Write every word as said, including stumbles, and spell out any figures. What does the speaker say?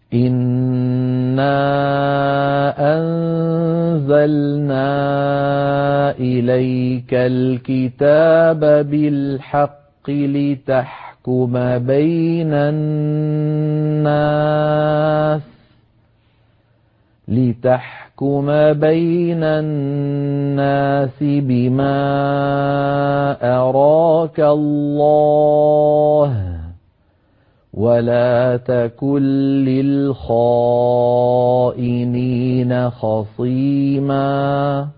إنا أنزلنا إليك الكتاب بالحق لتحكم بين الناس لتحكم بين الناس بما أراك الله ولا تكن للخائنين خصيما